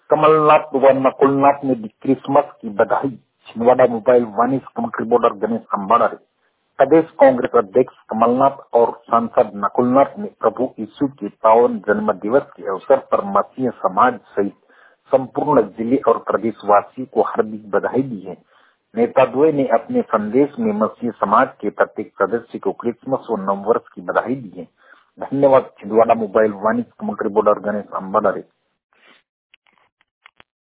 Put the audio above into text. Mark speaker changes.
Speaker 1: कमलनाथ व नकुलनाथ ने दी क्रिसमस की बधाई। Chhindwara mobile Vani commentary border Ganesh Ambada. प्रदेश कांग्रेस अध्यक्ष कमलनाथ और सांसद नकुलनाथ ने प्रभु यीशु के पावन जन्म दिवस के अवसर पर मसीह समाज सहित संपूर्ण जिले और प्रदेशवासियों को हार्दिक बधाई दी है। नेता द्वय ने अपने संदेश में मसीह समाज के प्रत्येक सदस्य को क्रिसमस व नववर्ष की बधाई दी है। धन्यवाद। Chhindwara mobile Vani commentary border Ganesh Ambala.